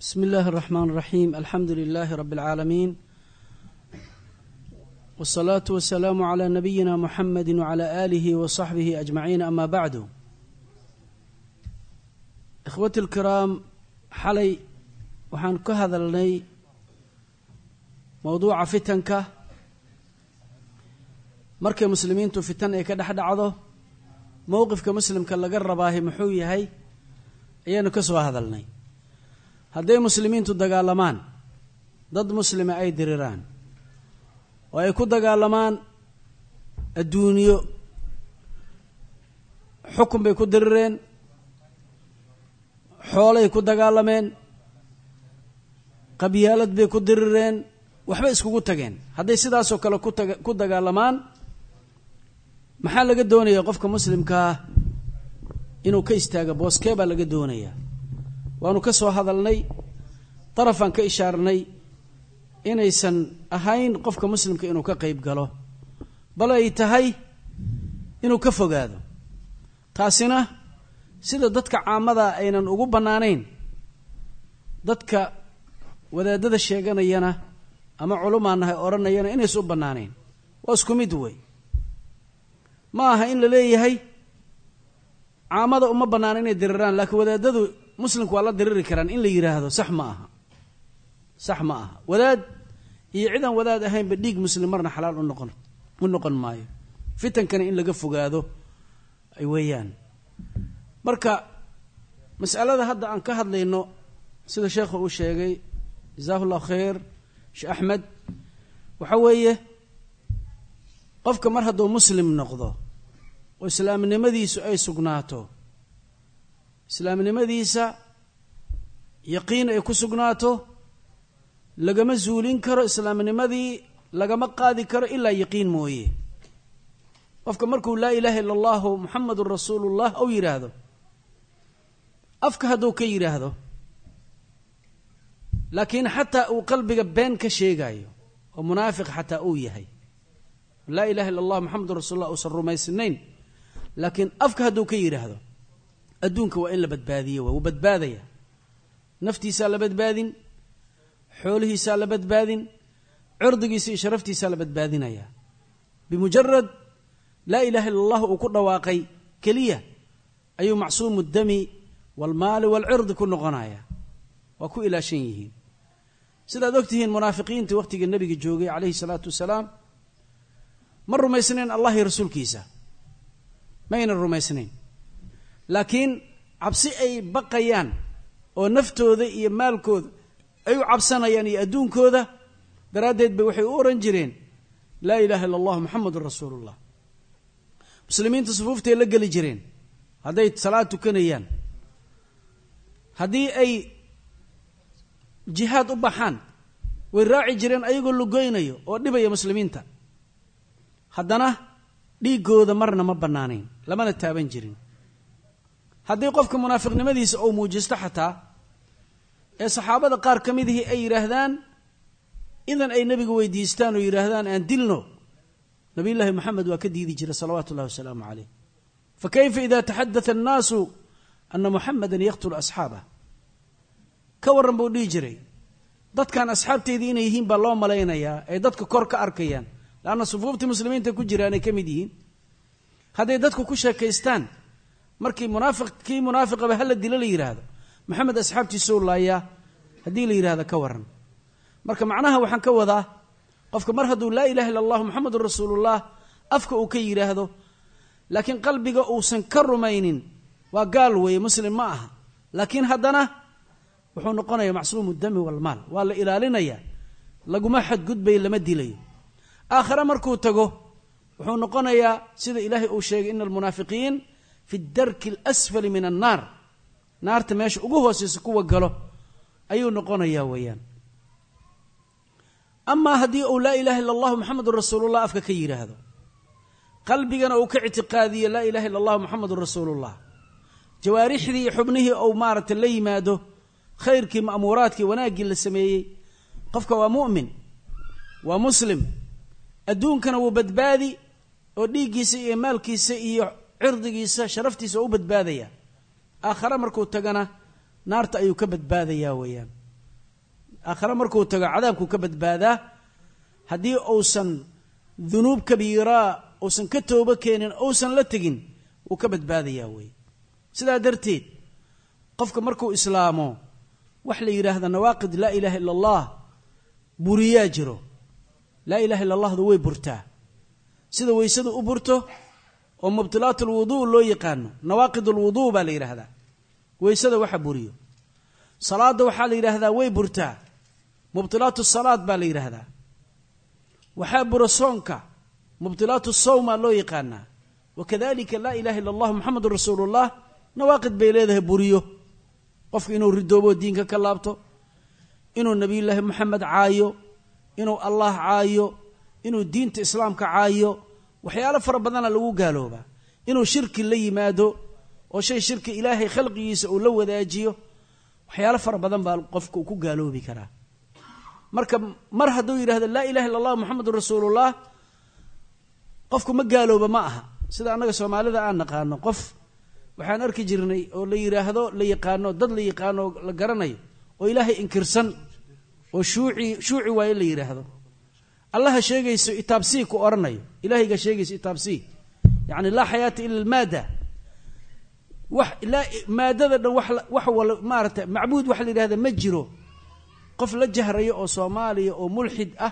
بسم الله الرحمن الرحيم. الحمد لله رب العالمين، والصلاة والسلام على نبينا محمد وعلى آله وصحبه أجمعين. أما بعد، إخوتي الكرام، xalay waxaan ka hadalnay mawduuca fitanka. markay muslimiintu fitan ay ka dhexdhacdo, mowqifka muslimka laga rabaahay muxuu yahay ayaanu ka soo hadalnay. hadday muslimiintu dagaalamaan, dad muslima ay diriraan oo ay ku dagaalamaan adduunyo, xukun bay ku dirireen, xoolay ku dagaalameen, qabyaalad bay ku dirireen, waxba iskugu tageen. hadday sidaasoo kale ku dagaalamaan, maxaa laga doonayaa qofka muslimkaa inuu ka istaago? booskee baa laga doonayaa? waanu ka soo hadalnay, darafaan ka ishaarnay inaysan ahayn qofka muslimka inuu ka qayb galo, bal ay tahay inuu ka fogaado. taasina sida dadka caamada aynan ugu bannaanayn, dadka wadaadada sheeganayana ama culumaanahay odhanayana inaysu u bannaanayn. waa isku mid wey. ma aha in la leeyahay caamada uma bannaana inay diriraan, laakiin wadaadadu muslimku waa la diriri karaan in la yidhaahdo sax ma aha. sax ma aha. wadaad iyo cidan wadaad ahaynba dhiig muslim marna xalaal u noqon maayo. fitankana in laga fogaado ay weeyaan. marka mas'alada hadda aan ka hadlayno, sida sheekhu uu sheegay jazaahu llahu khayr, sheekh axmed, waxa weeye qofka mar hadduu muslim noqdo oo islaamnimadiisu ay sugnaato, islaamnimadiisa yaqiin ay ku sugnaato, lagama zuulin karo islaamnimadii, lagama qaadi karo ilaa yaqiin mooye. qofka markuu laa ilaaha illa allahu muxamadun rasuulullah ou yidhaahdo, afka hadduu ka yidhaahdo, laakiin xataa uu qalbiga been ka sheegayo oo munaafiq xataa uu yahay, laa ilaha illa allah muxamadun rasuulullah uusan rumaysnayn, laakiin afka hadduu ka yidhaahdo, adduunka waa in la badbaadiyo. wuu badbaadaya. naftiisaa la badbaadin, xoolihiisaa la badbaadin, cirdigiisa iyo sharaftiisaa la badbaadinaya. bimujarad laa ilaha illa allah uu ku dhawaaqay keliya ayuu macsuumu dami walmaali walcirdi ku noqonaya. waa ku ilaashan yihiin. sidaad og tihiin, munaafiqiintii wakhtiga nebiga joogay calayhi salaatu wasalaam ma rumaysnayn allah iyo rasuulkiisa, maynan rumaysnayn. laakiin cabsi ay baqayaan oo naftooda iyo maalkooda ay u cabsanayaan iyo adduunkooda daraaddeed bay waxay u ohan jireen laa ilaaha illa allah muxamadun rasuulullah. muslimiinta sufuuftay la geli jireen hadday salaad tukanayaan. haddii ay jihaad u baxaan, way raaci jireen ayagoo lugoynayo oo dhibaya muslimiinta. haddana dhiiggooda marna ma bannaanayn, lamana taaban jirin. haddii qofka munaafiqnimadiisa uu muujisto xataa, ee saxaabada qaar ka midihii ay yidhaahdaan, idan ay nebiga weydiistaan oo yidhaahdaan aan dilno, nabiyullaahi moxamed waa ka diidi jiray salawaatu ullahi wasalaamu calayh. fa kayfa ida taxadata annaasu ana muxamadan yaqtulu asxaabah? ka warran buu dhihi jiray, dadkan asxaabteydii inay yihiin baa loo malaynayaa, ay dadka kor ka arkayaan, leanna sufuuftii muslimiinta ku jiraan ay ka mid yihiin. hadday dadku ku sheekaystaan, markii kii munaafiqaba hala dilo la yidhaahdo, maxamed asxaabtiisou laayaa haddii la yidhahdo ka warran. marka macnaha waxaan ka wadaa, qofka mar hadduu laa ilaha illa allahu muxamadun rasuulullah afka uu ka yidhaahdo, laakiin qalbiga uusan ka rumaynin, waa gaal weeye, muslim ma aha. laakiin haddana wuxuu noqonayaa macsuumu dami walmaal, waa la ilaalinayaa, laguma xadgudbayo, lama dilayo. aakhare markuu tago wuxuu noqonayaa sida ilaahay uu sheegay, ina almunaafiqiin fi darki alasfali min annaar, naarta meesha ugu hooseysa kuwa galo ayuu noqonayaa weeyaan. amaa haddii uu laa ilaha illa allahu muxamadun rasuulullah afka ka yidhaahdo, qalbigana uu ka ictiqaadiyo laa ilaha illa allahu muxamadun rasuulullah, jawaarixdii iyo xubnihii ou maaragtay la yimaado khayrkii, ma'muuraadkii, wanaaggii la sameeyey, qofka waa mu'min, waa muslim, adduunkana wuu badbaadi oo dhiiggiisa iyo maalkiisa iyo cirdigiisa, sharaftiisa u badbaadaya. aakhare markuu tagana naarta ayuu ka badbaadayaa weeyaan. aakhira markuu tago cadaabku ka badbaadaa haddii uusan dunuub kabiira uusan ka tooba keenin uusan la tegin wuu ka badbaadayaa wey sidaa darteed qofka markuu islaamo wax la yidhaahda nawaaqid laa ilaaha ila allah buriyaa jiro laa ilaha illa allahdu way burtaa sida weysadu u burto oo mubtilaat alwuduu loo yaqaano nawaaqid alwuduu baa la yidhaahdaa weysada waxa buriyo salaada waxaa la yidhaahdaa way burtaa mubtilaat asalaad baa la yidhaahdaa waxaa bura soonka mubtilaat asawma loo yaqaanaa wakadalika laa ilaha illa allah muxamedun rasuulullah nawaaqid bay leedahay buriyo qofka inuu ridoobo diinka ka laabto inuu nabiyullaahi moxamed caayo inuu allah caayo inuu diinta islaamka caayo waxyaalo fara badana lagu gaaloobaa inuu shirki la yimaado oo shay shirki ilaahay khalqigiisa uu la wadaajiyo waxyaalo fara badan baa qofka uu ku gaaloobi karaa marka mar hadduu yidhahdo laa ilaha illa allah muxamedun rasuulullah qofku ma gaalooba ma aha sida annaga soomaalida aan naqaano qof waxaan arki jirnay oo la yidhaahdo la yaqaano dad la yaqaano la garanayo oo ilaahay inkirsan oo shuuci waaye la yidhaahdo allaha sheegayso itaabsii ku oranayo ilaahayga sheegayso itaabsii yacni laa xayaata ila almaada wax laa maadada dhan wax wala maaragtay macbuud waxa la yidhahda ma jiro qof la jahrayo oo soomaaliya oo mulxid ah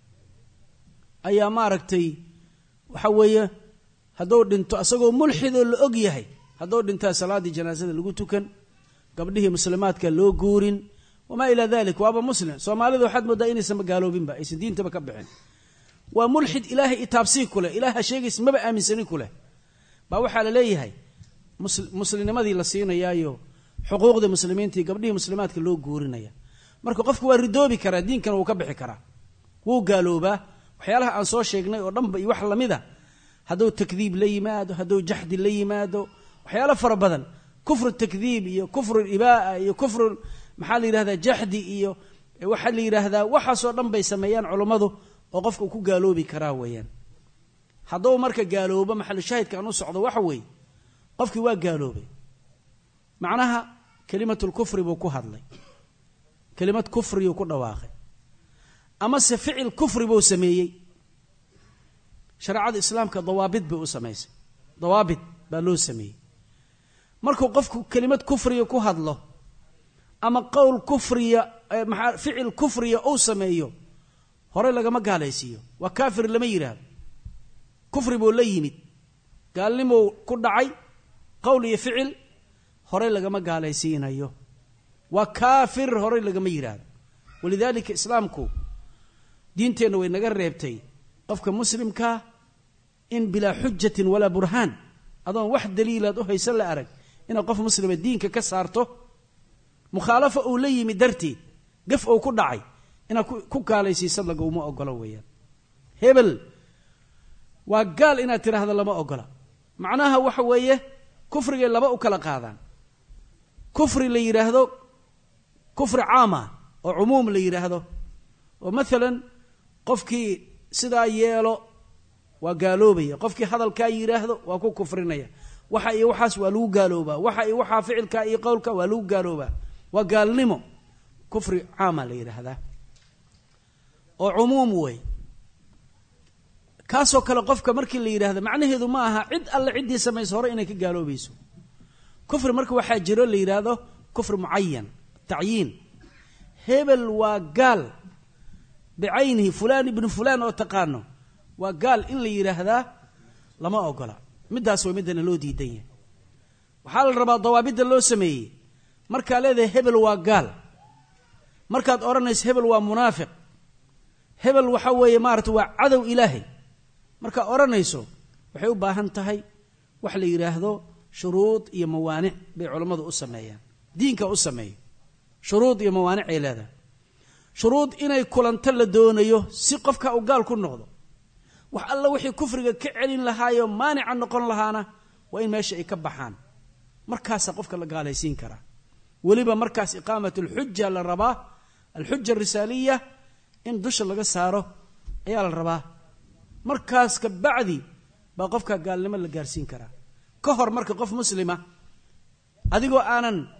ayaa maaragtay waxa weeye hadduu dhinto asagoo mulxidoo la og yahay hadduu dhintaa salaaddii janaasada lagu tukan gabdhihii muslimaadka loo guurin wamaa ilaa dalik waaba muslim soomaalida waxaad moodaa inaysan magaaloobinba aysan diintaba ka bixin waa mulxid ilaahay itaabsii ku leh ilaaha sheegaysa maba aaminsani ku leh baa waxaa la leeyahay muslimnimadii la siinayaayo xuquuqdii muslimiinta iyo gabdhihii muslimaadka loo guurinaya marka qofku waa ridoobi karaa diinkana wuu ka bixi karaa wuu gaaloobaa waxyaalaha aan soo sheegnay oo dhanba iyo wax lamida hadduu takdiib la yimaado hadduu jaxdi la yimaado waxyaalo fara badan kufru takdiib iyo kufru ibaa'a iyo kufru maxaa la yidhahdaa jaxdi iyo waxaa la yidhaahdaa waxaasoo dhan bay sameeyaan culummadu oo qofka uu ku gaaloobi karaa weeyaan hadduu marka gaaloobo maxalu shaahidka aan u socdo waxa weeye qofkii waa gaaloobay macnaha kelimatulkufri buu ku hadlay kelimad kufriyuu ku dhawaaqay amase ficil kufri buu sameeyey shareecada islaamka dawaabid bay u samaysay dawaabid baa loo sameeyey markuu qofku kelimad kufriya ku hadlo ama qowl kufriya ficil kufriya uu sameeyo hore lagama gaalaysiiyo waa kaafir lama yidhaahdo kufri buu la yimid gaalnimuu ku dhacay qowl iyo ficil hore lagama gaalaysiinayo waa kaafir hore lagama yidhaahdo walidaalika islaamku diinteenna way naga reebtay qofka muslimkaa in bilaa xujatin walaa burhaan adoon wax daliilaad u haysan la arag inaad qof muslima diinka ka saarto mukhaalafa uu la yimi darteed gaf uu ku dhacay inaad ku gaalaysiisad laguma ogolo weeyaan hebel waa gaal inaad tidhaahdo lama ogola macnaha waxa weeye kufrigay laba u kala qaadaan kufri la yidhaahdo kufri caama oo cumuum la yidhaahdo oo maalan qofkii sidaa yeelo waa gaaloobaya qofkii hadalkaa yidhaahdo waa ku kufrinaya waxa iyo waxaas waa lagu gaaloobaa waxa iyo waxaa ficilkaa iyo qowlka waa lagu gaaloobaa waa gaalnimo kufri caama la yidhaahdaa oo cumuum wey kaasoo kale qofka markii la yidhaahdo macnaheedu ma aha cid alle ciddii samayso hore inay ka gaaloobayso kufri marka waxaa jiro la yidhaahdo kufri mucayan tacyiin hebel waa gaal bicaynihi fulaan ibnu fulaan oo taqaano waa gaal in la yidhaahdaa lama ogola middaas waa middana loo diidan yahay waxaa la rabaa dawaabidda loo sameeyey markaa leedahay hebel waa gaal markaad odhanayso hebel waa munaafiq hebel waxa weeye maarata waa cadow ilaahay markaad odhanayso waxay u baahan tahay wax la yidhaahdo shuruud iyo mawaanic bay culammadu u sameeyaan diinka u sameeyo shuruud iyo mawaanic ay leedahay shuruud inay kulanto la doonayo si qofka uu gaal ku noqdo wax alla wixii kufriga ka celin lahaayo maanica noqon lahaana waa in meesha ay ka baxaan markaasaa qofka la gaalaysiin karaa weliba markaas iqaamat alxuja la rabaa alxuja arisaaliya in dusha laga saaro ayaa la rabaa markaas ka bacdi baa qofka gaalnimo la gaarsiin karaa ka hor marka qof muslima adigoo aanan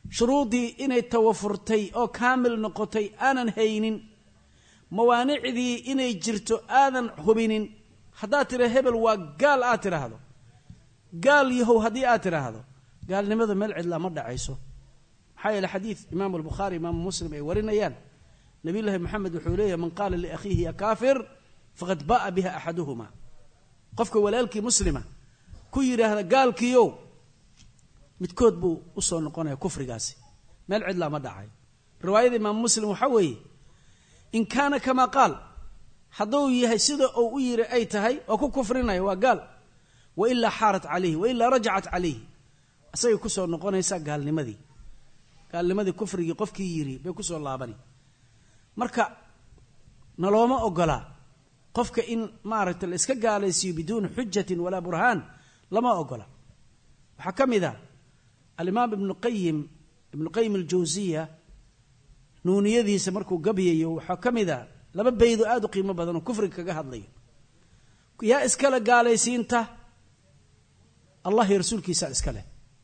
shuruudii inay tawafurtay oo kaamil noqotay aanan haynin mawaanicdii inay jirto aadan hubinin haddaad tira hebel waa gaal aad tiraahdo gaal yahow haddii aad tiraahdo gaalnimada meel cidla ma dhacayso maxaa yeele xadiid imaamu albukhaari imaamu muslim ay warinayaan nabiyullaahi maxamed wuxuu leeyahay man qaala liakhiihi ya kaafir faqad ba'a biha axaduhuma qofka walaalkii muslima ku yidhaahda gaalkiyow midkood buu u soo noqonaya kufrigaasi meel cidla ma dhacayo riwaayada imaamu muslim waxaa weeye in kaana kamaa qaal hadduu yahay sida uu u yiri ay tahay oo ku kufrinaya waa gaal wailaa xaarat calayhi wailaa rajacat calayhi asagay ku soo noqonaysaa gaalnimadii kufrigii qofkii yiri bay ku soo laabani marka nalooma ogola qofka in maaragtay la iska gaalaysiiyo biduuni xujatin walaa burhaan lama ogola waxaa ka mid ah alimaam ibnu qayim aljawsiya nuuniyadiisa markuu gabyayo waxaa ka mid ah laba baydo aad u qiimo badan oo kufriga kaga hadlayo yaa iskale gaalaysiinta allah iyo rasuulkiisa iskale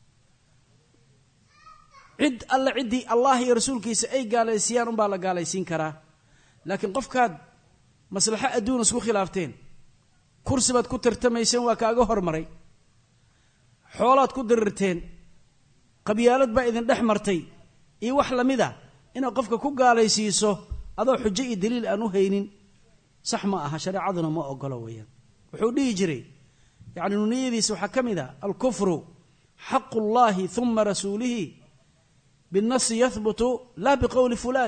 cid alla ciddii allah iyo rasuulkiisa ay gaalaysiiyaan unbaa la gaalaysiin karaa laakiin qofkaad maslaxo adduun isku khilaafteen kursi baad ku tartamayseen waa kaaga hormaray xoolaad ku dirirteen qabyaalad baa idin dhex martay iyo wax lamid ah inaad qofka ku gaalaysiiso adoo xujo iyo daliil aan u haynin sax ma aha shareecaduna ma ogolo weeyaan wuxuu dhihi jiray yacni nuniyadiisa waxaa ka mid ah alkufru xaqu llahi uma rasuulihi binnasi yahbutu laa biqowli fulaan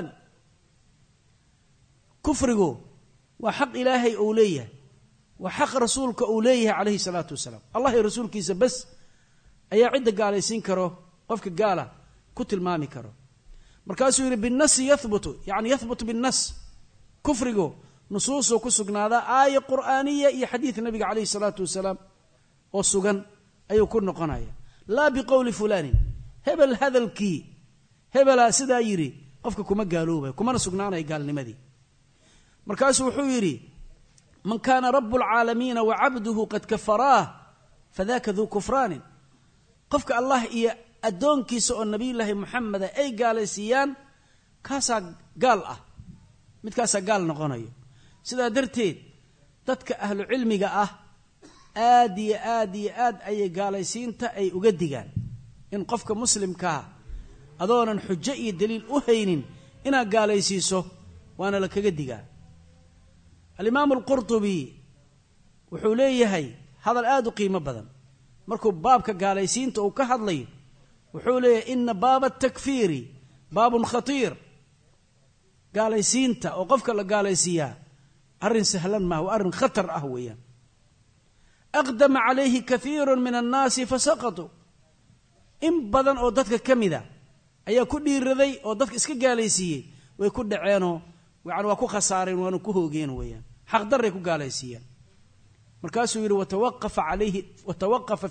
kufrigu waa xaq ilaahay uu leeyahay waa xaq rasuulka uu leeyahay calayhi salaatu wasalaam allah iyo rasuulkiisa bas ayaa cidda gaalaysiin karo qofka gaala ku tilmaami karo markaasuu yidhi binnasi yahbutu yani yahbutu binnas kufrigu nusuusuu ku sugnaadaa aaya qur'aaniya iyo xadiid nabiga calayhi salaatu wasalaam oo sugan ayuu ku noqonaya laa biqowli fulaanin hebel hadalkii hebelaa sidaa yidhi qofka kuma gaaloobay kumana sugnaanaya gaalnimadii markaasuu wuxuu yidhi man kaana rabu alcaalamiina wacabduhu qad kafaraah fadaka duu kufraanin qofka allah iyo addoonkiisa oo nabiyullaahi muxameda ay gaalaysiiyaan kaasaa gaal ah midkaasaa gaal noqonayo sidaa darteed dadka ahlu cilmiga ah aad iyo aad iyo aad ayay gaalaysiinta ay uga digaan in qofka muslimkaa adoonan xujo iyo daliil u haynin inaad gaalaysiiso waana la kaga digaa alimaamu alqurtubi wuxuu leeyahay hadal aad u qiimo badan markuu baabka gaalaysiinta uu ka hadlayo wuxuu leeyahay ina baaba atakfiiri baabun khatiir gaalaysiinta oo qofka la gaalaysiiyaa arrin sahlan maaha waa arrin khatar ah weeyaan aqdama calayhi kathiiru min annaasi fasaqatuu in badan oo dadka ka mida ayaa ku dhiiraday oo dadka iska gaalaysiiyey way ku dhaceenoo yani waa ku khasaareen waana ku hoogeen weeyaan xaqdarray ku gaalaysiiyeen markaasuu yidhi watawaqafa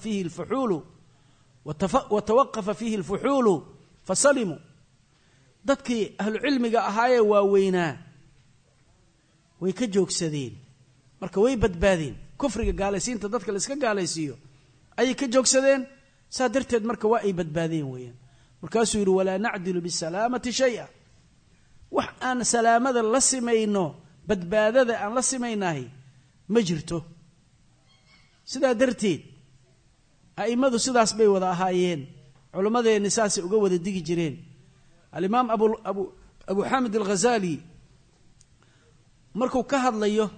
fiihi alfuxuulu fasalimuu dadkii ahlu cilmiga ahaayee waaweynaa way ka joogsadeen marka way badbaadeen kufriga gaalaysiinta dadka la iska gaalaysiiyo ayay ka joogsadeen saa darteed marka waa ay badbaadeen weeyaan markaasuu yidhi walaa nacdilu bisalaamati shaya wax aan salaamada la simayno badbaadada aan la simaynahay ma jirto sidaa darteed a'immadu sidaas bay wada ahaayeen culimmadeenni saasay uga wada digi jireen alimaam abu xaamid alghazali markuu ka hadlayo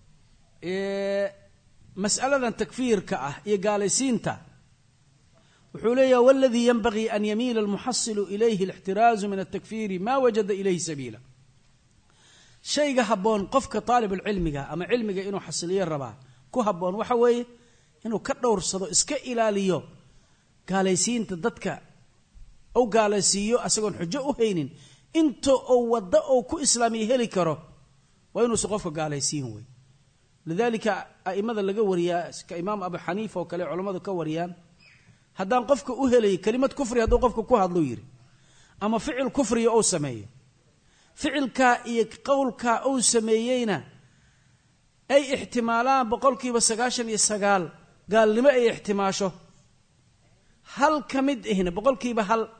mas'aladan takfiirka ah iyo gaalaysiinta wuxuu leeyahay waladii yanbagii an yamiila almuxasilu ilayhi alixtiraazu min altakfiiri maa wajada ilayhi sabiila shayga habboon qofka taalibulcilmiga ama cilmiga inuu xasiliyo rabaa ku habboon waxa weeye inuu ka dhowrsado iska ilaaliyo gaalaysiinta dadka ou gaalaysiiyo asagoon xujo u haynin inta ou waddo ou ku islaamiya heli karo waa inuusa qofka gaalaysiin wey lidaalika a'immada laga wariyaa ka imaam abu xaniifa oo kale culammadu ka wariyaan haddaan qofka u helay kelimad kufri hadduu qofka ku hadluu yidhi ama ficil kufriya ou sameeyo ficilkaa iyo qowlkaa ou sameeyeyna ay ixtimaalaan 99% gaalnimo ay ixtimaasho hal ka mid ahna 100%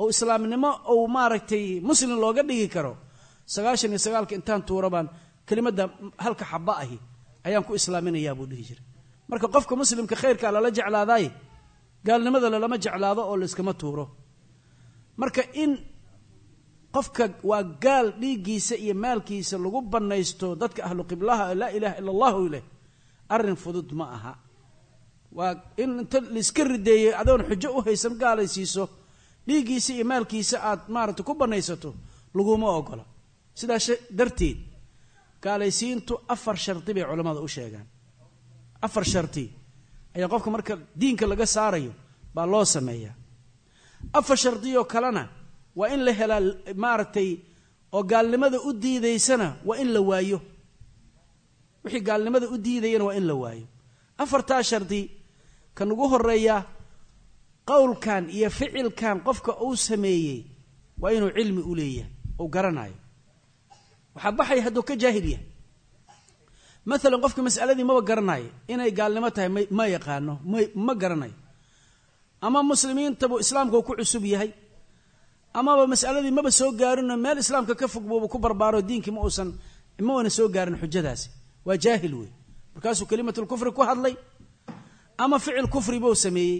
oo islaamnimo oo maaragtay muslim looga dhigi karo 99 intaan tuurabaan kelimada halka xabba ahi ayaan ku islaaminayaa buu dhihi jiray marka qofka muslimka khayrka la jeclaaday gaalnimada lama jeclaado oo la iskama tuuro marka in qofka waa gaal dhiigiisa iyo maalkiisa lagu banaysto dadka ahlu qiblaha la ilaaha illa allah ilaahi arin fudud ma aha waa in inta liska rideeyay adoon xujo u haysan gaalaysiiso dhiigiisa iyo maalkiisa aad maaragtay ku banaysato laguma ogola sidaas darteed gaalaysiintu 4 sharti bay culimadu u sheegaan 4 sharti ayaa qofka marka diinka laga saarayo baa loo sameeyaa 4 sharti oo kalena waa in la helaa maaragtay oo gaalnimada u diidaysana waa in la waayo wixii gaalnimada u diidayana waa in la waayo 4 sharti kan ugu horeeya qowlkan iyo ficilkan qofka uu sameeyay waa inuu cilmi u leeyahay oo garanayo waxa baxay haduu ka jaahil yahay مثلا qofka mas'aladii ma garanayo inay gaalnimo tahay ma yaqaano ma garanayo ama muslimiinta buu islaamka ku cusub yahay ama mas'aladii ma soo gaarino meel islaamka ka fog buu ku barbaaro diinkii ma wana soo gaarin xujadaasi waa jaahil weey markaasuu kalimatul kufri ku hadlay ama ficil kufri buu sameeyay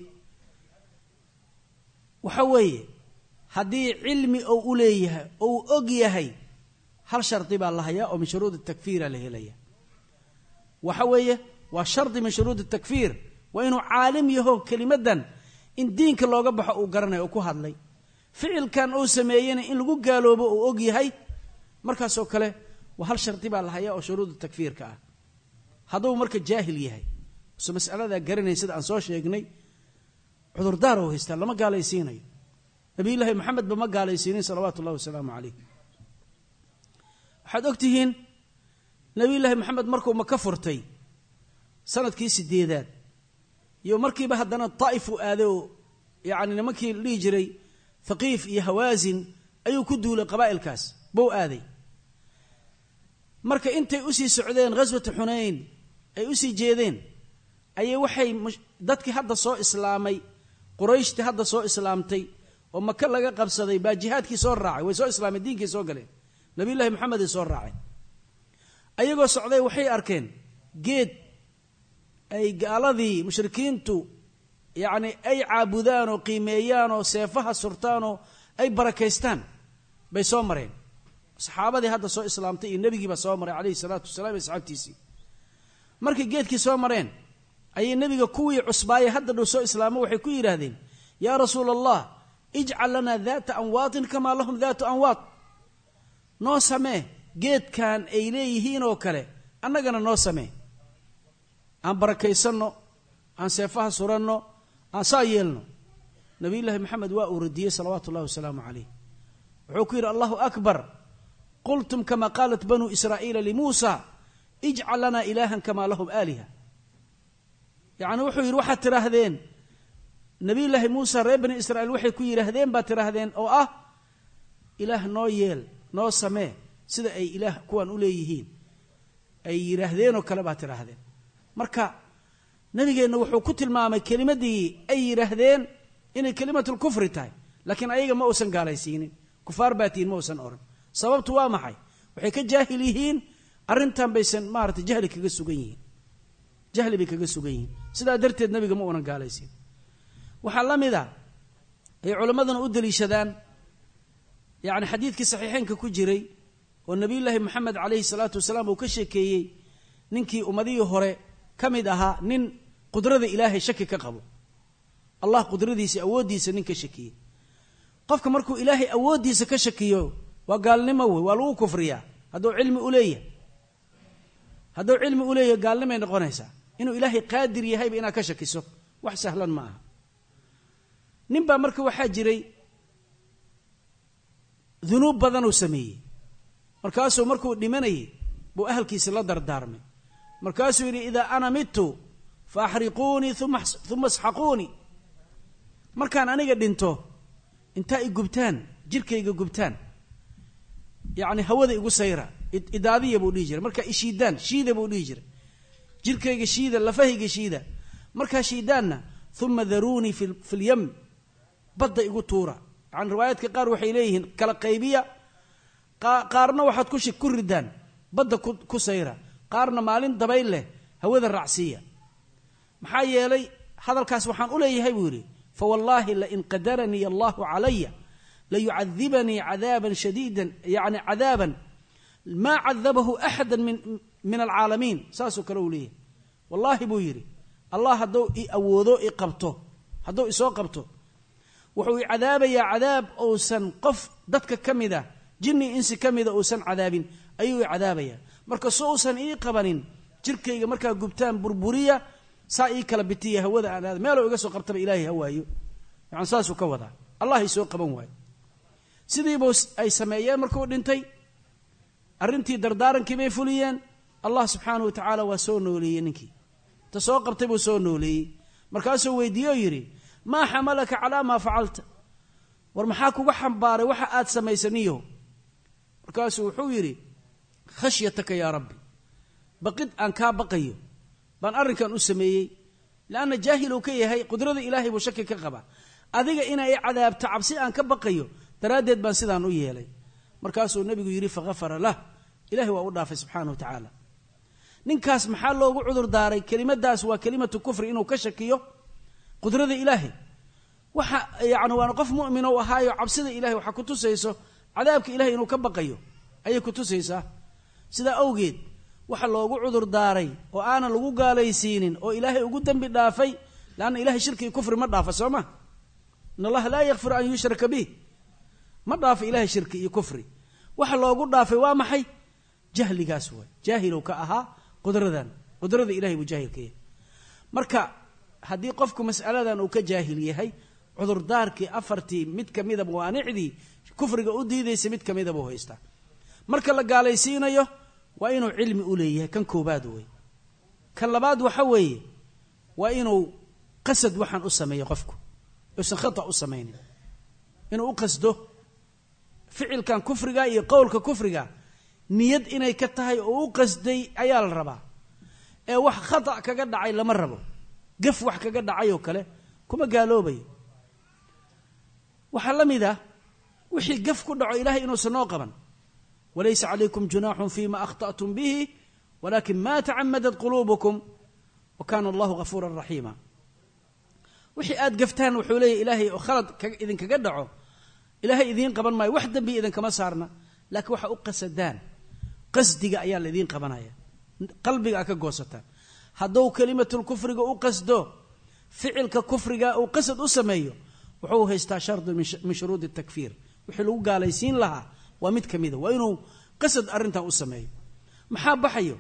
waxa weeye hadii cilmi oo u leeyahay oo og yahay hal sharti baa la hayaa oo min shuruud at-takfir la helaya waxa weeye waa shardi min shuruud at-takfir wa inuu caalim yaho kalimadan in diinka looga baxo uu garanayo ku hadlay ficilkan uu sameeyay in lagu gaaloobo oo og yahay markaas oo kale waa hal sharti baa la hayaa oo shuruud at-takfir ka ah haduu marka jaahil yahay soo mas'alada garanay sida aan soo sheegnay cudur daar oo haysta lama gaalaysiinayo nabi ilaahi maxamed ba ma gaalaysiinin salawaatullaahi wasalaamu alayhi waxaad ogtihiin nabi ilaahi maxamed markuu ma ka furtay sanadkii 8aad iyo markiiba haddana Taa'if u aaday yaani nimankii li jiray Thaqiif iyo Hawazin ayuu ku duulay qabaa'ilkaas buu aaday marka intay u sii socdeen ghaswat Hunayn ay u sii jeedeen ayay waxay dadkii hadda soo islaamay Qurayshtii hadda soo islaamtay oo Makka laga qabsaday baa jihaadkii soo raacay way soo islaamay diinkii soo galeen nabi ilaahi maxamed soo raacay ayagoo socday waxay arkeen geed ay gaaladii mushrikiintu yaani ay caabudaan oo qiimeeyaan oo seefaha surtaan oo ay barakaystaan bay soo mareen saxaabadii hadda soo islaamtay iyo nabigiiba soo maray kaleey salaatu wasalaam asxaabtiisi markii geedkii soo mareen ayay nabiga kuwii cusbaayay hadda soo islaamay waxay ku yiraahdeen ya rasuulallah ij'al lana dhaata anwaatin kama lahum dhaatu anwaat noo samee geedkan ay leeyihiin oo kale annagana noo samee aan barakaysano aan seefaha suranno aan saayeelno nabi ilaahi maxamed waa uu radiyay salawaatullaahi wasalaamu alayhi wuxuu ku yiri allahu akbar qultum kama qalat banu israa'iila li muusa ij'al lana ilaahan kama lahum aaliha yaani wuxuu yiri waxa tiraahdeen nabi ilaahi muusa reer bani israa'iil waxay ku yiraahdeen ba tiraahdeen oo ah ilaah noo yeel noo samee sida ay ilaah kuwan u leeyihiin ay yiraahdeen oo kale ba tiraahdeen marka nabigeena wuxuu ku tilmaamay kalimadii ay yiraahdeen inay kalimatul kufri tahay laakiin ayaga ma uusan gaalaysiinin kufaar baatiin ma uusan oran sababtu waa maxay waxay ka jaahil yihiin arintan baysan maartay jahli kaga sugan yihiin jahli bay kaga sugan yihiin sida darteed nabiga ma uunan gaalaysiin waxa lamida ay culimaduna u daliishadaan yaani xadiidkii saxiixaynka ku jiray oo nabi ilaahi maxamed kaleey salaatu wasalaam uu ka sheekeeyay ninkii ummadii hore kamid ahaa nin qudrada ilaahay shaki ka qabo allah qudradiisa awoodiisa ninka shakiyay qofka markuu ilaahay awoodiisa ka shakiyo waa gaalnimo waa lagu kufriyaa haduu cilmi u leeyahay gaalnimo noqonaysa inuu ilaahay qaadir yahay ina ka shakiso wax sahlan ma aha ninba marka waxa jiray dunuub badan uu sameeyay markaasuu markuu dhimanayay buu ahalkiisa la dardaarmay markaasuu yiri ida ana mitu faahriquni thumma ashaquuni markaan aniga dhinto inta ay gubtaan jirkayga gubtaan yaani hawada igu sayra idaadiya buu dhigi jiray marka ishiidaan shiida buu dhigi jiray jirkayga shiida lafahayga shiida marka shiidaanna thumma dharuni fil yam badda igu tuura عن روايات كقار وحيليهن كلا قيبية قارنا واحد كشك كردان بدأ كسيرة قارنا مالين دبيل له هوذا الرعسية محايا لي هذا الكاس وحان أولي هيبوري فوالله لئن قدرني الله علي ليعذبني عذابا شديدا يعني عذابا ما عذبه أحدا من العالمين ساسو كروليه والله بويري الله هدو أوذو قبطه هدو إسو قبطه وحوي عذاب يا عذاب أوسن قف دتك كمذا جني إنسي كمذا أوسن عذاب أيوة عذاب يا مركز أوسن قبنين جركي مركز قبتان بربورية سائي كلبتيه هوذا هذا ما لو يقصوا قبطه إلهي هو أيوه يعني ساسو كوذا الله يسوق قبن واي sidii buu ay sameeyeen markuu dhintay arintii dardaaranki bay fuliyeen Allah subhanahu wa ta'ala waa soo nooleeyay ninkii ta soo qabtay buu soo nooleeyay markaasuu weydiiyo yiri ma hamalaka ala ma fa'alta war maxaa kugu xambaaray waxa aad samaysaniyo markaasuu wuxuu yiri khashyataka ya rabbi baqid an ka baqayo ban arinkan u sameeyay laana jaahilu ka yahay qudrada ilaahay buu shaki ka qaba adiga inay cadaabta cabsi aan ka baqayo taraaded baan sidaan u yeelay markaasuu nabigu yiri faghfara lah ilaahi waa u dhaafay subhanahu wa ta'ala ninkaas maxaa loogu cudur daaray kelimadaas waa kelimatu kufri inuu ka shakiyo qudrada ilaahi waxa yaani waa qof mu'min oo ahaayo cabsida ilaahi waxa ku tusayso cadaabka ilaahi inuu ka baqayo ayay ku tusaysaa sida awgeed waxa loogu cudur daaray oo aan lagu gaalaysiinin oo ilaahi ugu dambi dhaafay laana ilaahi shirki kufri ma dhaafa sooma in allah la yaghfir an yushraka bih ما ضاف إله شرك يكفري وحلا وقول ضاف وامحي جهل قاسوة جاهل وكأها قدرة إلهي وجاهل كيه مركا هدي قفكم مسألة أنه كجاهلية هي عذر دارك أفرتي متك ميدا بوانعدي كفر قودي دي سمتك ميدا بوهيستا مركا لقال يسينا يه وإنه علم أوليه كان كوبادوي كان لباد وحوي وإنه قصد وحن أسمي قفكم بس خطأ أسميني إنه قصده فعل كان كفرجا يقول ككفرجا نيد إنه يكتهي أو قصدي عيال الربا وح خطأ كجد عيل لما ربه قف وح كجد عيو كله كم قالوا بي وحلم إذا وحي قف كل إلهي إنه سناقبا وليس عليكم جناح فيما أخطأتم به ولكن ما تعمدت قلوبكم وكان الله غفورا رحيما وحي آد قفتان وحولي إلهي وخلط إذن كجدعه إلهي إذين قبل ما وحدا بي إذن كما صارنا لكن وحا أقصدان قصدك أيال إذين قبنايا قلبك أكا قوستان هدو كلمة الكفر أقصدو فعل ككفر أقصد أسميه وحوه استشرد من شروط التكفير وحلو قال يسين لها ومد كميدة وإنه قصد أرنتها أسميه محاب حيو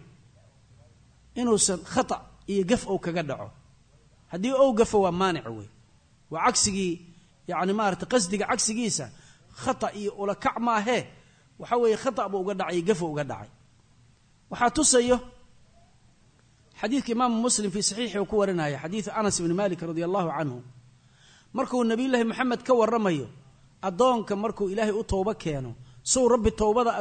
إنه خطأ يقف أو كقدعه هدي أوقف ومانعوه وعكسه يعني ما قصدك عكس جيسة خطأ ولا كعمة هي وحوي خطأ بوجدع يقف وجدع وحتصيه حديث إمام مسلم في صحيحه وكورنا حديث أنس بن مالك رضي الله عنه مركو النبي الله محمد كور رميه أدونك مركو إلهي أتوبة كانوا سو رب التوبة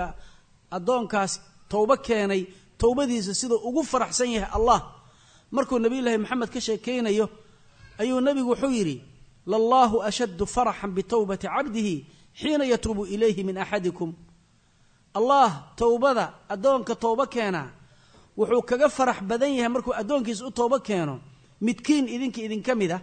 أدونك توبة كاني توبة دي سيدو أقفر حسنيه الله مركو النبي الله محمد كشيكين أيو النبي وحويري لله أشد فرحا بتوبة عبده حين يتوب إليه من أحدكم الله توبة أدونك توبة كانا وحو كغا فرح بدنيها مركو أدونك يسو توبة كانوا متكين إذن كمذا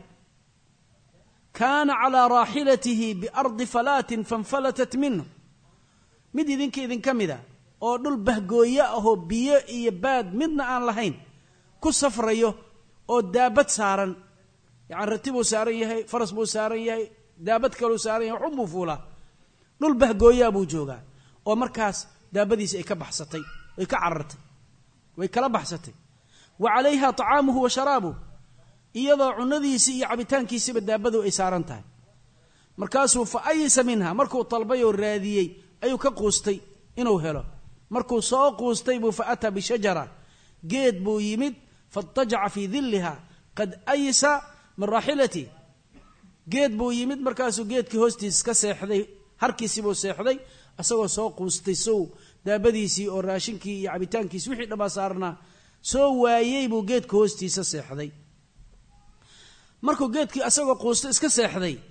كان على راحلته بأرض فلات فانفلتت منه مد إذن كمذا oo dhul bahgooya ah biyo iyo baad midna aan lahayn ku safrayo oo daabad saaran يعني رتبه ساريه فرس بو ساريه دابد كلو ساريه حمو فولا دول بهغويا بو جوغا او markaas daabadiis ay ka baxsatay way ka carartay way kala baxsatay وعليها طعامه وشرابه iyadoo cunadiisi iyo cabitaankiisiba daabadu ay saaran tahay markaasuu fa aysa minha markuu talbay oo raadiyay ayuu ka qoostay inuu helo markuu soo qoostay buu faata bi shajara geed buu yimid fattaja'a fi dhillaha qad aysa من راحلتي جيد بو يمد مركاسو جيدكي هوستيس ka seexday harkiisi buu seexday asagoo soo quustay soo daabadiisi oo raashinkii iyo cabitaankiisi wixii dhaba saarna soo waayay buu geedka hoostiisa seexday markuu geedkii asagoo quustay iska seexday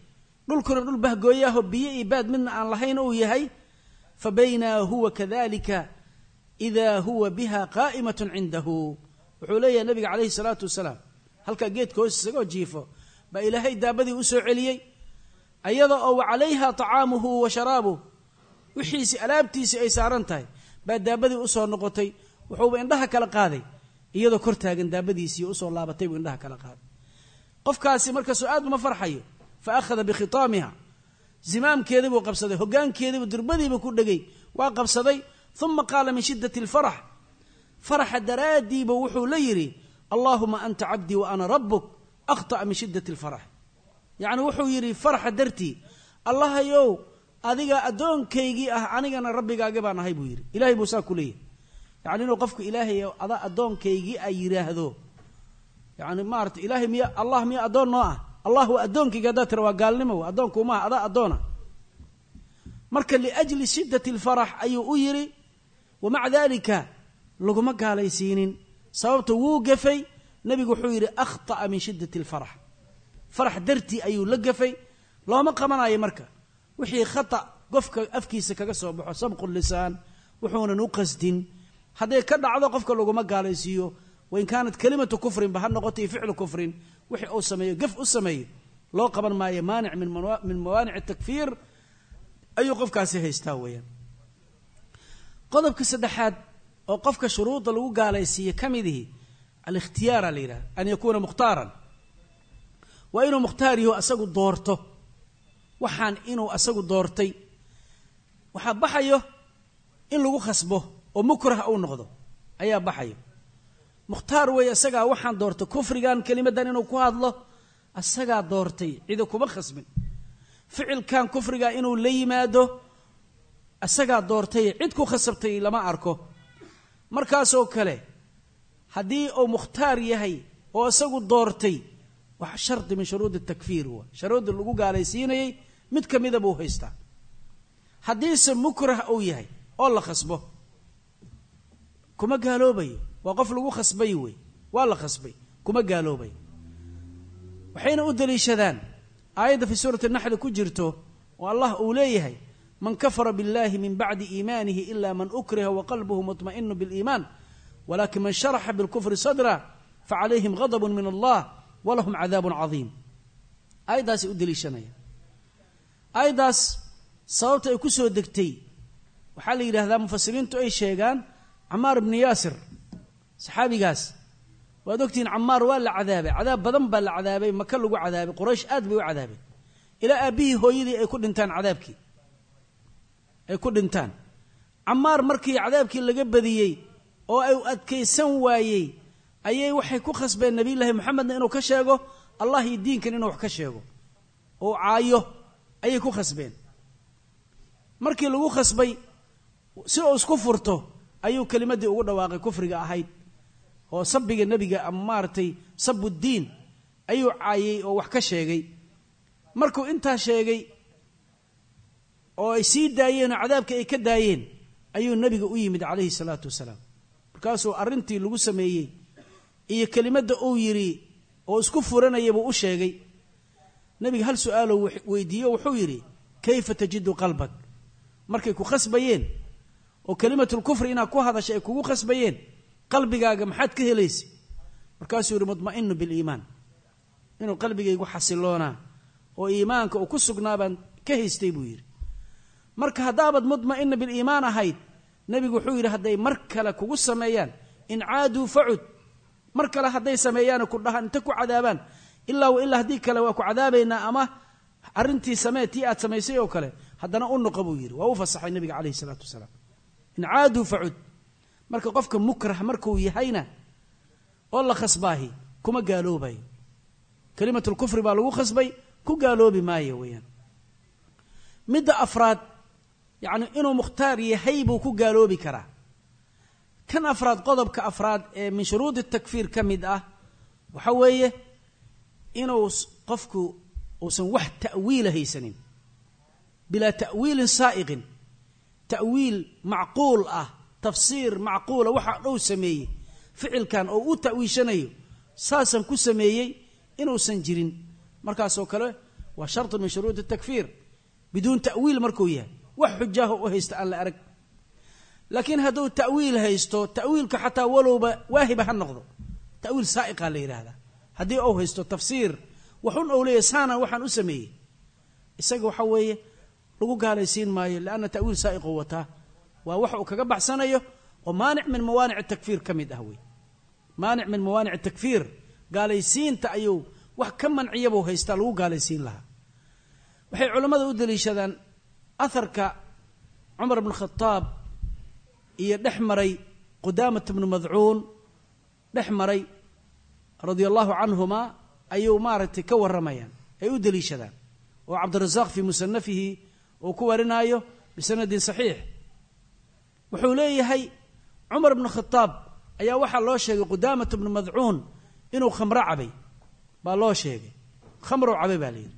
dhulkuna dhul bahgooyaho biyo iyo baad midna aan lahayn uu yahay fabaynaa huwa kadalika idaa huwa biha qaa'imatun cindahu wuxuu leeyahay nabiga calayhi salaatu wasalaam halkaa geedka hoos isagoo jiifo baa ilaahay daabadii u soo celiyey ayada oo wacalayha طacaamuhu wa sharaabuh wixiisi alaabtiisii ay saaran tahay baa daabadii u soo noqotay wuxuuba indhaha kala qaaday iyadoo kor taagan daabadiisii usoo laabatay buu indhaha kala qaaday qofkaasi markaasuu aad uma farxayo fa akhada bikhitaamiha zimaamkeedii buu qabsaday hoggaankeediibuu durbadiiba ku dhegay waa qabsaday uma qaala min shiddati alfarax faraxa daraaddiiba wuxuu la yidhi allaahuma anta cabdii wa ana rabbuk akhطa'a min shiddati alfarax yacni wuxuu yidhi farxa dartii allahayow adiga addoonkaygii ah anigana rabbigaagi baan ahay buu yidhi ilahay buu saa ku leeyahy yacni inuu qofku ilaahay ada addoonkaygii ay yidhaahdo yani maarata ilaahay miya allah miya addoon noo ah allah waa addoonkayga haddaad tira waa gaalnimo addoonku maaha adaa addoona marka liajli shiddati alfarax ayuu u yidhi wamaca dalika laguma gaalaysiinin sababta wuu gafay nebigu wuxuu yidhi akhطa'a min shiddati alfarax farax dartii ayuu la gafay looma qabanayo marka wixii khata qofka afkiisa kaga soo baxo sabqu lisaan wuxuunan u qasdin hadday ka dhacdo qofka laguma gaalaysiiyo wain kaanat kalimatu kufrin ba ha noqoto iyo ficlu kufrin wixii uu sameeyo gaf u sameeyo loo qaban maayo maanic min mawaanic takfiir ayuu qofkaasi haystaa weeyaan qodobka saddexaad oo qofka shuruuda lagu gaalaysiiye ka midihi alikhtiyaara la yidhaha an yakuuna mukhtaaran waa inuu mukhtaar yaho asagu doorto waxaan inuu asagu doortay waxaa baxayo in lagu khasbo oo mukrah uu noqdo ayaa baxayo mukhtaar weeye asagaa waxaan doortay kufrigan kelimadan inuu ku hadlo asagaa doortay cida kuma khasbin ficilkan kufriga inuu la yimaado asagaa doortay cid ku khasabtay lama arko markaasoo kale haddii uu mukhtaar yahay oo isagu doortay wax shardi min shuruudi takfiir waa shuruudda lagu gaalaysiinayay mid ka mida buu haystaa haddiise mukrah uu yahay oo la khasbo kuma gaaloobayo waa qof lagu khasbay wey waa la khasbay kuma gaaloobayo waxayna u daliishadaan aayadda fi suurati naxli ku jirto oo allah uu leeyahay man kafara biاllahi min bacdi iimaanihi ila man ukriha waqalbuhu muطma'inu biاliimaan walakin man sharaxa bilkufri sadra facalayhim ghadabu min allah walahum cadaabun cadiim aayaddaasay u daliishanaya aayaddaas sababta ay ku soo degtay waxaa la yidhahdaa mufasiriintu ay sheegaan camaar ibni yaasir saxaabigaas waad ogtihiin camaar waa la cadaabay cadaab badan baa la cadaabay maka lagu cadaabay quraysh aad bay u cadaabeen ilaa aabbihii hooyadii ay ku dhintaan cadaabkii ay ku dhintaan camaar markii cadaabkii laga badiyey oo ay adkaysan waayey ayay waxay ku khasbeen nabiyullaahi moxamedna inuu ka sheego allah iyo diinkan inuu wax ka sheego oo caayo ayay ku khasbeen markii lagu khasbay si uu isku furto ayuu kelimadii ugu dhawaaqay kufriga ahayd oo sabbiga nebiga ama maaragtay sabuddiin ayuu caayey oo wax ka sheegay markuu intaa sheegay oo ay sii daayeen oo cadaabka ay ka daayeen ayuu nebiga u yimid calayhi salaatu wasalaam markaasuu arrintii lagu sameeyey iyo kelimadda uu yidhi oo isku furanaya buu u sheegay nebiga hal su-aaloo weydiiyo wuxuu yidhi kayfa tajidu qalbak markay ku khasbayeen oo kelimatulkufri inaad ku hadasha ay kugu khasbayeen qalbigaaga maxaad ka helaysay markaasuu yidhi mudma'inu biliimaan inuu qalbigaygu xasiloonaa oo iimaanka uu ku sugnaa baan ka haystay buu yidhi marka haddaabaad mudma'ina biliimaan ahayd nebigu wuxuu yidhi hadday mar kale kugu sameeyaan in caaduu facud mar kale hadday sameeyaano ku dhahaan inta ku cadaabaan ilaa wa ilaa haddii kale waa ku cadaabaynaa ama arrintii samee tii aad samaysay oo kale haddana u noqo buu yidhi waa u fasaxay nebiga calayhi salaatu wasalaam in caaduu facud marka qofka mukrah markuu yahayna oo la khasbaahi kuma gaaloobayo kelimatulkufri baa lagu khasbay ku gaaloobi maayo weeyaan midda afraad yacni inuu mukhtaar yahay buu ku gaaloobi karaa kan afraad qodobka afraad ee min shuruudi takfiir ka mid ah waxa weeye inuu qofku uusan wax ta'wiila haysanin bilaa ta'wiilin saa'iqin ta'wiil macquul ah tafsiir macquula waxa dhow sameeyey ficilkan oo u ta'wiishanayo saasan ku sameeyey inuusan jirin markaasoo kale وشرط من شروط التكفير بدون تأويل مركوية وحجاه وهيست ألا أرك لكن هدو التأويل هيستو تأويل حتى ولو واهبة هالنقض تأويل سائق على هذا هدي أو هيستو تفسير وحن أولي سانا وحن أسميه إساقو حوية لقو قال يسين ماي لأن تأويل سائق وتا ووحو كقبع سنة ومانع من موانع التكفير كميد أهوي مانع من موانع التكفير قال يسين تأيو وكم من عيبه هيستلو قال يسين لها وحي علماء ودلي شذان أثرك عمر بن الخطاب يدحمري قدامة بن مذعون دحمري رضي الله عنهما أيو مارت كور رميان أيو دلي شذان وعبد الرزاق في مصنفه وكورنايو بسند صحيح وحوليه هي عمر بن الخطاب أيا وحى الله شيء قدامة بن مذعون إنه خمر عبي بالله شيء خمر عبي بالين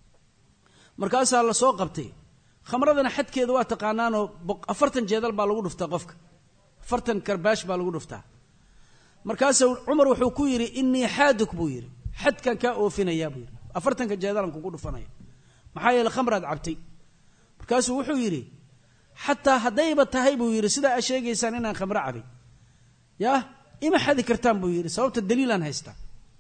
مركز الله سوق قبتي خمر ذا حد كذا واتقانانه أفرتن جدال بالغود افتقفك أفرتن كرباش بالغود افتح مركز عمر وحكويري إني حادك بويري حد كان كأوفنا يا بويري أفرتن كجدال كقول فنايا محايا الخمر عبتي مركز وحويري حتى هدايبة تهيب بويري سدا أشياء يسانينا خمر عبي يا إما حد كرتان بويري صوت الدليل أنا هيستا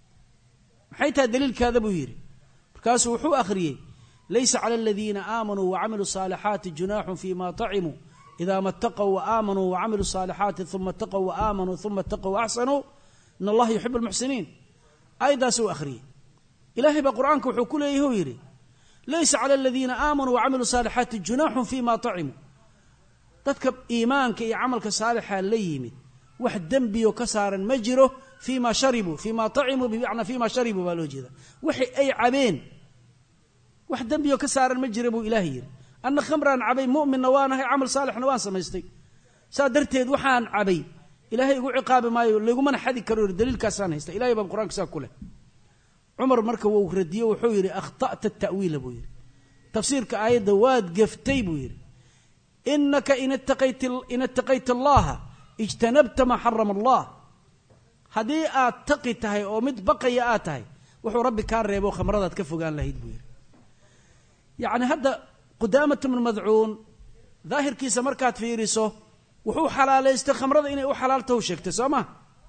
حيث الدليل كذا بويري مركز وحو أخريه ليس على الذين آمنوا وعملوا الصالحات جناح فيما طعموا إذا ما اتقوا وآمنوا وعملوا الصالحات ثم اتقوا وآمنوا ثم اتقوا وأحسنوا إن الله يحب المحسنين أيضا سوء أخريه إلهي بقرآنك وحكوله يهويري ليس على الذين آمنوا وعملوا الصالحات جناح فيما طعموا تذكب إيمانك إي عملك صالحا ليمت واحد دنبي وكسارا مجره فيما شربوا فيما طعموا بمعنى فيما شربوا بالوجه وحي أي عبين واحد دنبي وكسارا مجره إلهي أن خمرا عبي مؤمن نوانه عمل صالح نوان سميستي سادرتيد وحان عبي إلهي يقول عقاب ما يقول لقوا من حد كرر دليل كاسان هيستا إلهي بالقرآن كسا كله عمر مركب ورديه وحويري أخطأت التأويل بويري تفسير كآية واد قفتي بويري إنك إن اتقيت الله اجتنبت ما حرم الله هذه أتقيتها أو متبقي آتها وحو ربي كان ريبو خمرضت كفو قال له يدبوير يعني هذا قدامة من مذعون ظاهر كيس مركات في ريسو وحو حلال يستخمرض إنه أو حلال توشك تسمع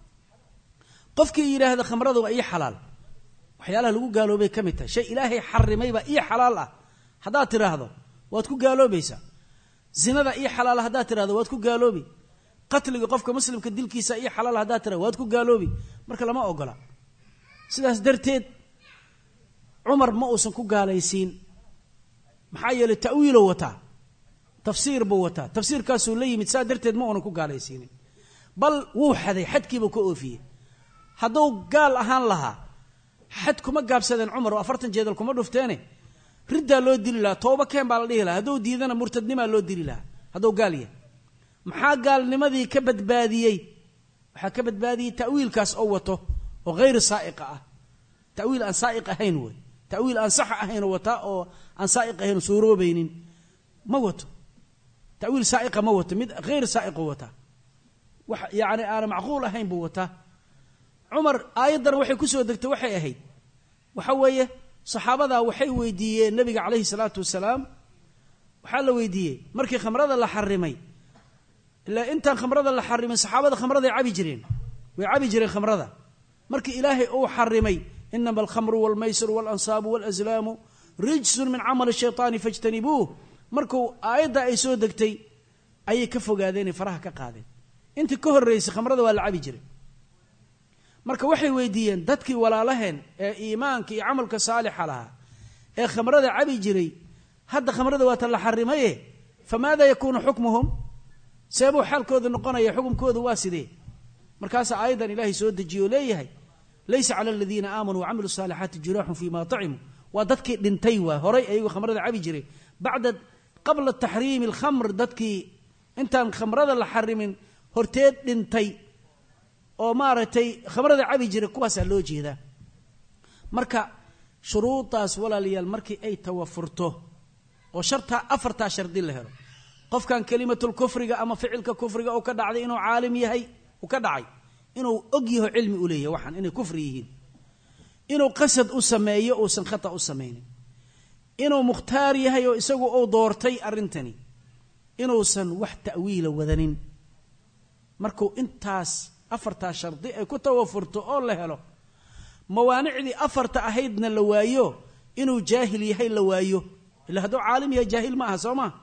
قفكي إلى هذا خمرض وأي حلال وحياله لو قالوا بي كمتا شيء إلهي حرمي با إيه حلال هذا ترى هذا واتكو قالوا بيسا زنا إيه حلال هذا ترى هذا واتكو قالوا بي قتل قفك مسلم كديل كيسا إيه حلال هذا ترى واتكو قالوا بي مركا لما أقلا سيداس درتيد عمر ما أوسن كو قاليسين محايا للتأويل وتا تفسير بوتا تفسير كاسو لي متسادرتيد ما أونا كو قاليسين بل وحدي حدكي بكو فيه هذو قال أهان لها حدكم قاب سيدنا عمر وأفرتن جيدلكم الرفتاني ردا لو ديري لها توبة كان بالله لها هذو ديدنا مرتدنما لو ديري لها هذو قاليه maxaa gaalnimadii ka badbaadiyay waxa ka badbaadiyay ta'wiilkaas oo wato oo غير saa'iq ah ta'wiil aan saa'iq ahayn way ta'wiil aan sax ahayn wata oo aan saa'iq ahayn suuroobaynin ma wato ta'wiil saa'iq ma wato mid غير saa'iq wata wax yaani aan macquul ahayn buu wata Umar aayadan waxay ku soo degtay waxay ahayd waxa weeye saxaabada waxay weydiiyeen nabiga kaleey salaatu wasalaam waxa la weydiiyay markii khamrada la xarimay إلا أنت خمرة اللي حرمي صحابة خمرة عبي جرين ويعبي جرين خمرة مرك إلهي أو حرمي إنما الخمر والميسر والأنصاب والأزلام رجس من عمل الشيطان فاجتنبوه مركو أيضا أي سودكتي أي كفو قادين فرح كقادين أنت كهر رئيس خمرة ولا عبي جرين مركو وحي ويدين دتك ولا لهن إيمانك عملك صالح لها خمرة عبي جري هذا خمرة واتلا حرميه فماذا يكون حكمهم سيبو حالكود النقنية حكمكود واسده مركاس أيضا إلهي سود الجيوليه ليس على الذين آمنوا وعملوا الصالحات جراح فيما طعموا ودتك دنتيوا هري أيوة خمرة عبي جري بعد قبل التحريم الخمر دتك أنت خمرة اللي حرمين هرتيد دنتي أو مارتي خمرة عبي جري كواسا لوجي ذا مركا شروطاس ولا ليال مركي أي توفرته وشرطها أفرتا شردي له قف كان كلمة الكفر أما فعل كفر أو كدعي إنه عالم يهي وكدعي إنه أجيه علم إليه وحن إنه كفريهين إنه قصد أسميه أو سنخطأ أسمين inuu mukhtaar yahay oo isagu uu doortay arrintani inuusan wax ta'wiila wadanin markuu intaas afartaa shardi ay ku tawafurto oo la helo mawaanicdii afarta ahaydna la waayo inuu jaahil yahay la waayo ila hadduu caalim yahay jaahil ma aha soo ma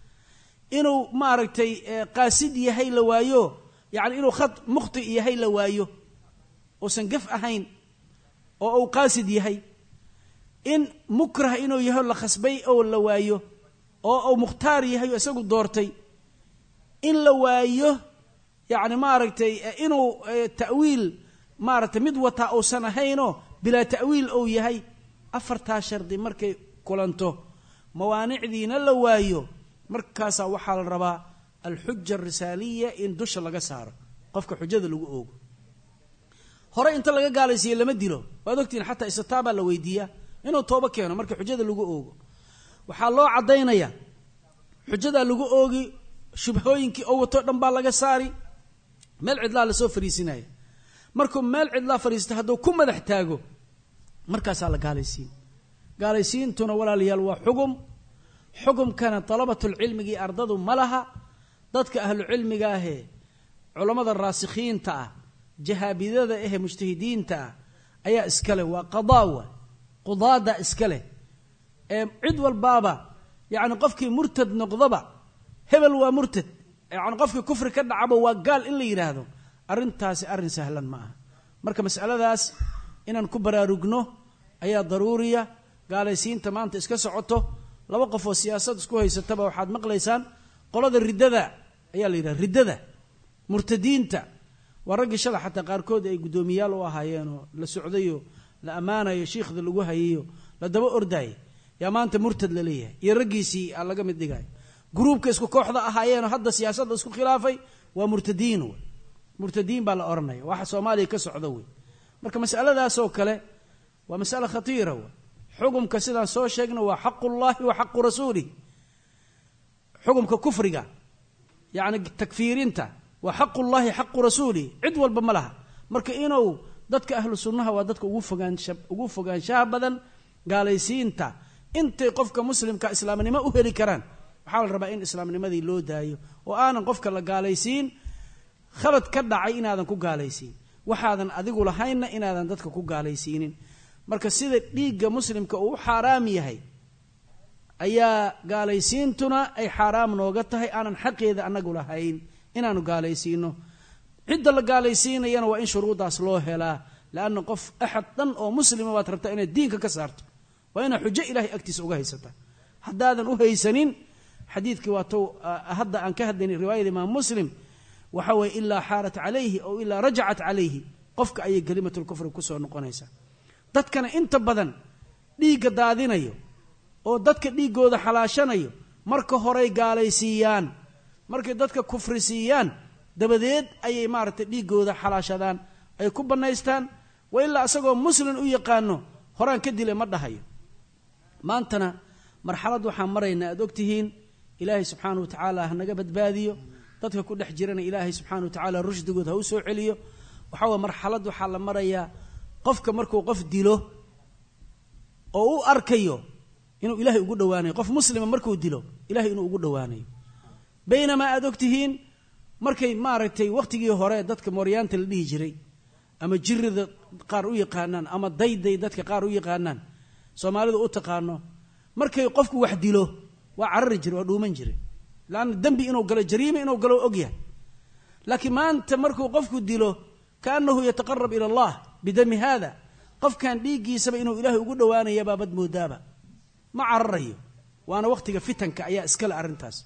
inuu maaragtay qaasid yahay la waayo yacni inuu khad mukhti yahay la waayo uusan gaf ahayn oo uu qaasid yahay in mukrah inuu yahay la khasbay oo la waayo oo uu mukhtaar yahay oo isagu doortay in la waayo yacni maaragtay inuu ta'wiil maaragtay mid wata uusan ahaynoo bilaa ta'wiil uu yahay afartaa shardi markay kulanto mawaanicdiina la waayo markaasaa waxaa la rabaa alxuja arisaaliya in dusha laga saaro qofka xujada lagu oogo hore inta laga gaalaysiiye lama dilo waad ogtihiin xataa istitaabaa la weydiiyaa inuu toobo keeno marka xujada lagu oogo waxaa loo caddaynaya xujadaa lagu oogi shubhooyinkii oo wato dhan baa laga saari meel cidlaa lasoo fariisinaya markuu meel cidlaa fariisto hadduu ku madax taago markaasaa la gaalaysiin gaalaysiintuna walaalayaal waa xukumkana dalabatulcilmigii ardadu ma laha dadka ahlucilmiga ahee culammada raasikhiinta ah jahaabidada ahee mujtahidiinta ah ayaa iska leh waa qadaawa qudaada iska leh cid walbaaba yacni qofkii murtad noqdaba hebel waa murtad yacni qofkii kufri ka dhacaba waa gaal in la yidhaahdo arrintaasi arrin sahlan ma aha marka mas'aladaas inaan ku baraarugno ayaa daruuriya gaalaysiinta maanta iska socoto laba qof oo siyaasad isku haysataba waxaad maqlaysaan qolada riddada ayaa la yidhaha riddada murtadiinta waa raggii shala xataa qaarkood ay guddoomiyaal u ahaayeenoo la socdayo la ammaanayo shiikhda lagu hayayo la daba ordaayo yaa maanta murtad la leeyahay iyo raggiisii aa laga mid dhigayo gruubka isku kooxda ahaayeenoo hadda siyaasadda isku khilaafay waa murtadiin wey murtadiin baa la odhanaya waxa soomaaliya ka socda wey marka mas'aladaasoo kale waa mas'ale khatiira wey xukumka sidaan soo sheegna waa xaqullahi wa xaqu rasuulih xukumka kufriga yacni takfiirinta waa xaqullahi xaqu rasuulih cid walba ma laha marka inuu dadka ahlu sunnaha waa dadka ugu fogaanshaha badan gaalaysiinta intay qofka muslimka islaamnimo u heli karaan waxaa la rabaa in islaamnimadii loo daayo oo aanan qofka la gaalaysiin khalad ka dhacay inaadan ku gaalaysiin waxaadan adigu lahaynna inaadan dadka ku gaalaysiinin marka sida dhiigga muslimka uu u xaaraam yahay ayaa gaalaysiintuna ay xaaraam nooga tahay aanan xaqeeda annagu lahayn inaanu gaalaysiino cidda la gaalaysiinayana waa in shuruudaas loo helaa leanna qof axad dhan oo muslima baad rabtaa inaad diinka ka saarto waa inaad xujo ilaahay agtiisa uga haysata haddaadan u haysanin xadiidkii waatou hadda aan ka hadlaynay riwaayada imaam muslim waxa weeye ilaa xaarat calayhi ow ilaa rajacat calayhi qofka ayay kelimatulkufri kusoo noqonaysaa dadkana inta badan dhiigga daadinayo oo dadka dhiiggooda xalaashanayo marka horey gaalaysiiyaan markay dadka kufri siiyaan dabadeed ayay maaragtay dhiiggooda xalaashadaan ay ku bannaystaan wa ilaa isagoo muslim u yaqaano horaan ka dile ma dhahayo maantana marxalad waxaan maraynaa aad ogtihiin ilaahay subxaana wa tacaala hanaga badbaadiyo dadka ku dhex jirana ilaahay subxaana wa tacaala rushdigood ha u soo celiyo waxaa way marxalad waxaa la marayaa qofka markuu qof dilo oo u arkayo inuu ilaahay ugu dhowaanayo qof muslima markuu dilo ilahay inuu ugu dhowaanayo baynamaa aad ogtihiin markay maaragtay wakhtigii hore dadka mooryaanta la dhihi jiray ama jirida qaar u yaqaanaan ama dayday dadka qaar u yaqaanaan soomaalidu u taqaano markay qofku wax dilo waa carari jiray waa dhuuman jiray laanna dembi inuu galo jariime inuu galo og yahay laakiin maanta markuu qofku dilo kaannahu yataqarab ila allah bidami haada qofkan dhiiggiisaba inuu ilaahay ugu dhowaanaya baabad moodaaba ma cararayo waana wakhtiga fitanka ayaa iskale arrintaas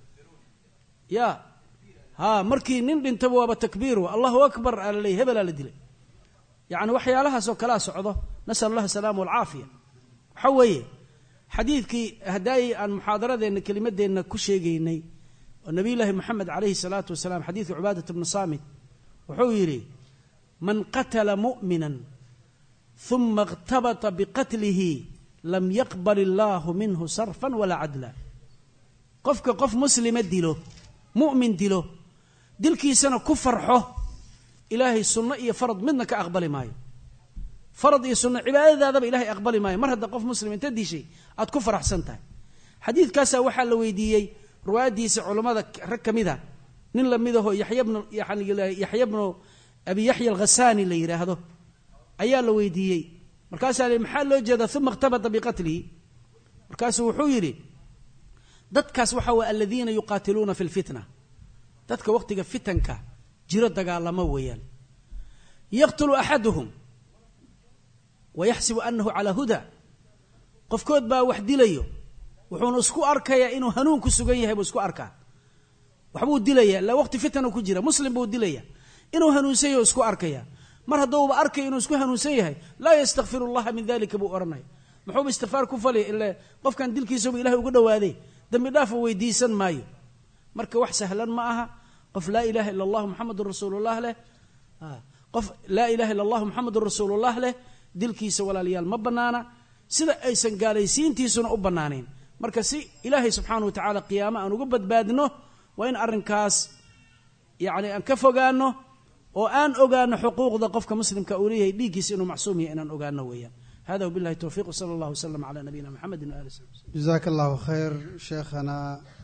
ya markii nin dhintaba waaba takbiir allahu akbar aa la leeyay hebelaa la dilay yacni waxyaalahaasoo kalaa socdo nasal allah asalaama walcaafiya waxaa weeye xadiidkii haddaayay aan muxaadaradeenna kelimadeenna ku sheegaynay oo nabiyullaahi moxamed calayhi salaatu wasalaam xadiidka cubaadat bni saamit wuxuu yidhi man qatala mu'minan uma اkhtabata biqatlihi lam yaqbal illaahu minhu sarfan walaa cadla qofka qof muslima dilo mu'min dilo dilkiisana ku farxo ilaahay sunno iyo farad midna ka aqbali maayo farad iyo sunna cibaadadaadaba ilaahay aqbali maayo mar hadda qof muslim inta dishay aad ku faraxsan tahay xadiidkaasaa waxaa la weydiiyey ruwaadiisa culammada rag ka mid a nin la mid ahoo yaxya bnu abi yaxya alghasaani la yidhaahdo ayaa la weydiiyey markaasaa li maxaa loo jeedaa uma ikhtabata biqatlihi markaasuu wuxuu yidhi dadkaas waxa waa aladiina yuqaatiluuna fi lfitna dadka waqtiga fitanka jiro dagaalamo weeyaan yaqtulu axaduhum wayaxsibu anahu calaa huda qofkood baa wax dilayo wuxuuna isku arkayaa inuu hanuun ku sugan yahay buu isku arkaa waxbuu dilaya la waqti fitanu ku jira muslim buu dilaya inuu hanuunsan yahay isku arkaya mar hadduuba arkay inuu isku hanuunsan yahay laa yastakfiru allaha min dalika buu oranaya muxuuba istikfaar ku fali ila qofkan dilkiisaba ilahay ugu dhawaaday dambi dhaaf weydiisan maayo marka wax sahlan ma aha qof laa ilaha illa allah muhammadur rasuulullah leh qof laa ilaha illa allah muhammadur rasuulullah leh dilkiisa walaalayaal ma banaana sida aysan gaalaysiintiisuna u banaanayn marka si ilaahay subxaanahu wa tacaala qiyaamo aan uga badbaadno waa in arrinkaas yacni aan ka fogaano oo aan ogaano xuquuqda qofka muslimka uu leeyahay dhiiggiisa inuu macsuum yahay inaan ogaano weeyaan hada wabillahi tawfiiq sala allahu wasalam calaa nabiyina maxamedin wa ali saxbi jazaaka allahu khayr sheekhana